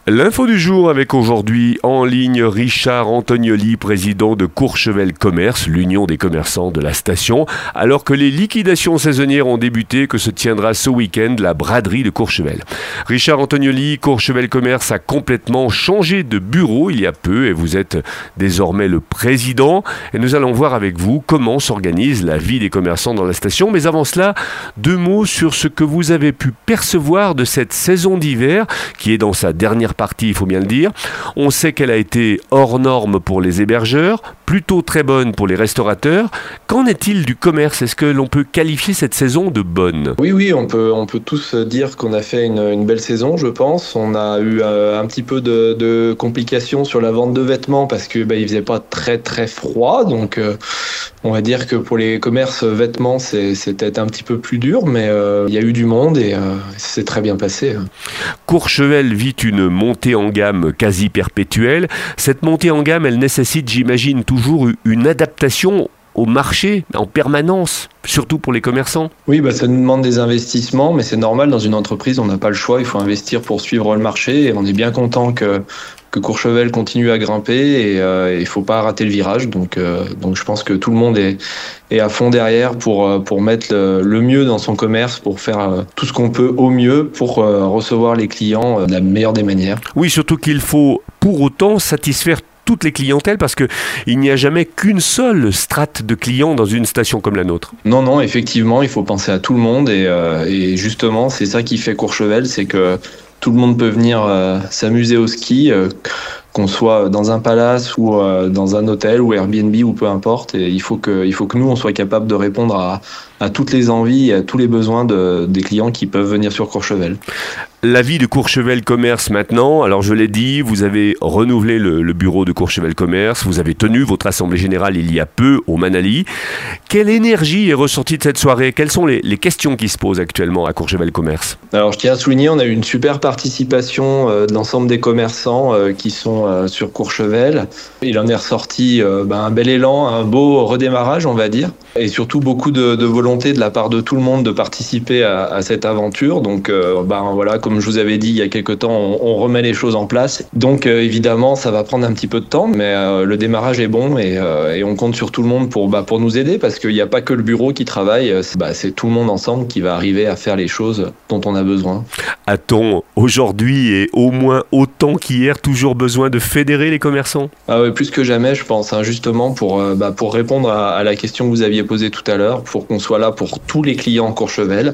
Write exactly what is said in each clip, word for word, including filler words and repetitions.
L'info du jour avec aujourd'hui en ligne Richard Antonioli, président de Courchevel Commerce, l'union des commerçants de la station. Alors que les liquidations saisonnières ont débuté, que se tiendra ce week-end la braderie de Courchevel. Richard Antonioli, Courchevel Commerce a complètement changé de bureau il y a peu et vous êtes désormais le président. Et nous allons voir avec vous comment s'organise la vie des commerçants dans la station. Mais avant cela, deux mots sur ce que vous avez pu percevoir de cette saison d'hiver qui est dans sa dernière partie, il faut bien le dire. On sait qu'elle a été hors norme pour les hébergeurs, plutôt très bonne pour les restaurateurs. Qu'en est-il du commerce ? Est-ce que l'on peut qualifier cette saison de bonne ? Oui, oui, on peut, on peut tous dire qu'on a fait une, une belle saison, je pense. On a eu euh, un petit peu de, de complications sur la vente de vêtements parce que bah, il faisait pas très très froid, donc euh, on va dire que pour les commerces vêtements, c'est, c'était un petit peu plus dur, mais euh, il y a eu du monde et euh, c'est très bien passé. Courchevel vit une montée en gamme quasi perpétuelle. Cette montée en gamme, elle nécessite, j'imagine, toujours une adaptation au marché en permanence, surtout pour les commerçants. Oui, bah ça nous demande des investissements, mais c'est normal, dans une entreprise, on n'a pas le choix, il faut investir pour suivre le marché, et on est bien content que, que Courchevel continue à grimper, et euh, il ne faut pas rater le virage, donc, euh, donc je pense que tout le monde est, est à fond derrière pour, pour mettre le, le mieux dans son commerce, pour faire euh, tout ce qu'on peut au mieux pour euh, recevoir les clients euh, de la meilleure des manières. Oui, surtout qu'il faut pour autant satisfaire toutes les clientèles, parce qu'il n'y a jamais qu'une seule strate de clients dans une station comme la nôtre. Non, non, effectivement, il faut penser à tout le monde et, euh, et justement, c'est ça qui fait Courchevel, c'est que tout le monde peut venir euh, s'amuser au ski, euh, qu'on soit dans un palace ou euh, dans un hôtel ou Airbnb ou peu importe. Et il faut que, il faut que nous, on soit capable de répondre à, à toutes les envies et à tous les besoins de, des clients qui peuvent venir sur Courchevel. La vie de Courchevel Commerce maintenant, alors je l'ai dit, vous avez renouvelé le, le bureau de Courchevel Commerce, vous avez tenu votre assemblée générale il y a peu au Manali. Quelle énergie est ressortie de cette soirée ? Quelles sont les, les questions qui se posent actuellement à Courchevel Commerce ? Alors je tiens à souligner, on a eu une super participation euh, de l'ensemble des commerçants euh, qui sont euh, sur Courchevel. Il en est ressorti euh, ben, un bel élan, un beau redémarrage on va dire, et surtout beaucoup de, de volonté de la part de tout le monde de participer à, à cette aventure. Donc euh, ben, voilà, comme je vous avais dit il y a quelques temps, on, on remet les choses en place. Donc euh, évidemment, ça va prendre un petit peu de temps, mais euh, le démarrage est bon et, euh, et on compte sur tout le monde pour, bah, pour nous aider parce qu'il n'y a pas que le bureau qui travaille, c'est, bah, c'est tout le monde ensemble qui va arriver à faire les choses dont on a besoin. A-t-on aujourd'hui et au moins autant qu'hier toujours besoin de fédérer les commerçants ? Ah ouais, plus que jamais, je pense, hein, justement pour, euh, bah, pour répondre à, à la question que vous aviez posée tout à l'heure, pour qu'on soit là pour tous les clients Courchevel.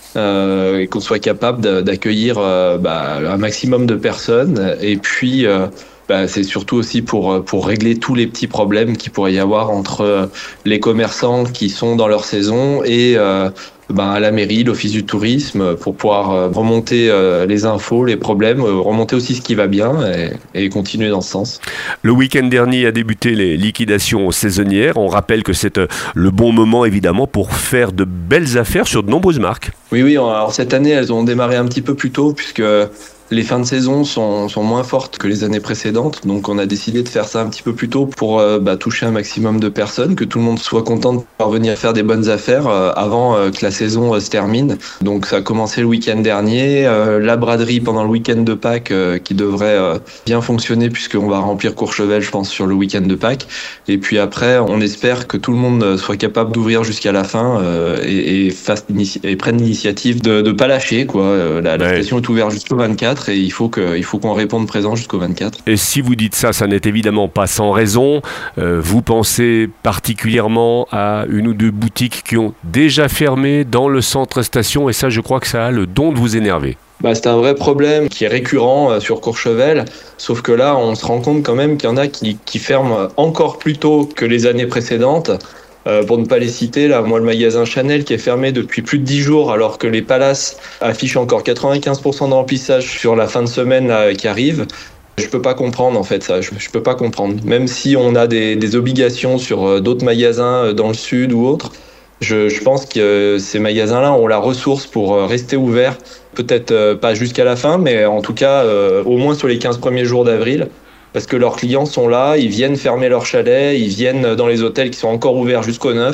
Euh, et qu'on soit capable de, d'accueillir euh, bah, un maximum de personnes et puis euh, bah, c'est surtout aussi pour, pour régler tous les petits problèmes qu'il pourrait y avoir entre les commerçants qui sont dans leur saison et euh, bah, à la mairie, l'office du tourisme pour pouvoir remonter euh, les infos, les problèmes, remonter aussi ce qui va bien et, et continuer dans ce sens. Le week-end dernier a débuté les liquidations saisonnières. On rappelle que c'est le bon moment évidemment pour faire de belles affaires sur de nombreuses marques. Oui, oui. Alors cette année, elles ont démarré un petit peu plus tôt puisque les fins de saison sont, sont moins fortes que les années précédentes, donc on a décidé de faire ça un petit peu plus tôt pour euh, bah, toucher un maximum de personnes, que tout le monde soit content de pouvoir venir faire des bonnes affaires euh, avant euh, que la saison euh, se termine. Donc ça a commencé le week-end dernier, euh, la braderie pendant le week-end de Pâques euh, qui devrait euh, bien fonctionner puisqu'on va remplir Courchevel, je pense, sur le week-end de Pâques. Et puis après, on espère que tout le monde soit capable d'ouvrir jusqu'à la fin euh, et, et, fasse inici- et prenne l'initiative de ne pas lâcher, quoi. Euh, la, la ouais. station est ouverte jusqu'au vingt-quatre. Et il faut, que, il faut qu'on réponde présent jusqu'au vingt-quatre. Et si vous dites ça, ça n'est évidemment pas sans raison. Euh, vous pensez particulièrement à une ou deux boutiques qui ont déjà fermé dans le centre station et ça, je crois que ça a le don de vous énerver. Bah, c'est un vrai problème qui est récurrent euh, sur Courchevel, sauf que là, on se rend compte quand même qu'il y en a qui, qui ferment encore plus tôt que les années précédentes. Euh, pour ne pas les citer, là, moi, le magasin Chanel qui est fermé depuis plus de dix jours alors que les palaces affichent encore quatre-vingt-quinze pour cent de remplissage sur la fin de semaine là, qui arrive. Je peux pas comprendre en fait ça, je, je peux pas comprendre. Même si on a des, des obligations sur euh, d'autres magasins euh, dans le sud ou autres, je, je pense que euh, ces magasins-là ont la ressource pour euh, rester ouverts, peut-être euh, pas jusqu'à la fin, mais en tout cas euh, au moins sur les quinze premiers jours d'avril. Parce que leurs clients sont là, ils viennent fermer leur chalet, ils viennent dans les hôtels qui sont encore ouverts jusqu'au neuf.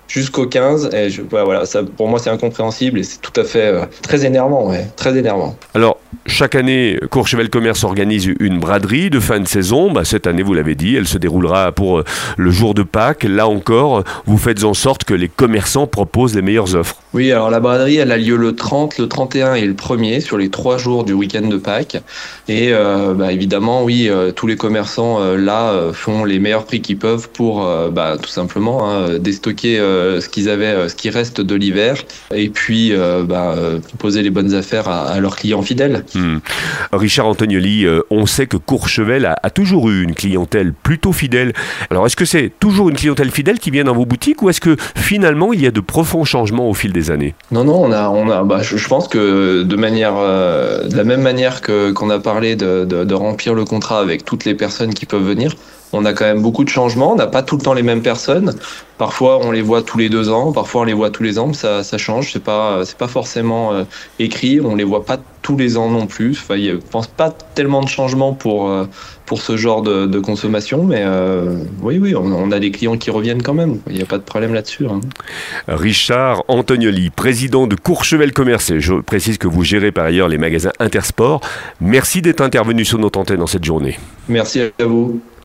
jusqu'au quinze. Et je, ouais, voilà, ça, pour moi, c'est incompréhensible et c'est tout à fait euh, très énervant, ouais, très énervant. Alors, chaque année, Courchevel Commerce organise une braderie de fin de saison. Bah, cette année, vous l'avez dit, elle se déroulera pour le jour de Pâques. Là encore, vous faites en sorte que les commerçants proposent les meilleures offres. Oui, alors la braderie, elle a lieu le trente, le trente et un et le premier sur les trois jours du week-end de Pâques. Et euh, bah, évidemment, oui, euh, tous les commerçants euh, là euh, font les meilleurs prix qu'ils peuvent pour euh, bah, tout simplement hein, déstocker euh, ce qu'ils avaient, euh, ce qui reste de l'hiver, et puis euh, bah, euh, proposer les bonnes affaires à, à leurs clients fidèles. Hmm. Richard Antonioli, euh, on sait que Courchevel a, a toujours eu une clientèle plutôt fidèle. Alors, est-ce que c'est toujours une clientèle fidèle qui vient dans vos boutiques ou est-ce que finalement il y a de profonds changements au fil des années? Non, non, on a, on a, bah, je, je pense que de manière, euh, de la même manière que qu'on a parlé de, de, de remplir le contrat avec toutes les personnes qui peuvent venir, on a quand même beaucoup de changements. On n'a pas tout le temps les mêmes personnes. Parfois, on les voit tous les deux ans. Parfois, on les voit tous les ans. Ça, ça change. C'est pas, c'est pas forcément euh, écrit. On les voit pas tous les ans non plus. Enfin, je pense pas tellement de changements pour euh, pour ce genre de, de consommation. Mais euh, oui, oui, on, on a des clients qui reviennent quand même. Il n'y a pas de problème là-dessus. Hein. Richard Antonioli, président de Courchevel Commerce. Et je précise que vous gérez par ailleurs les magasins Intersport. Merci d'être intervenu sur notre antenne dans cette journée. Merci à vous.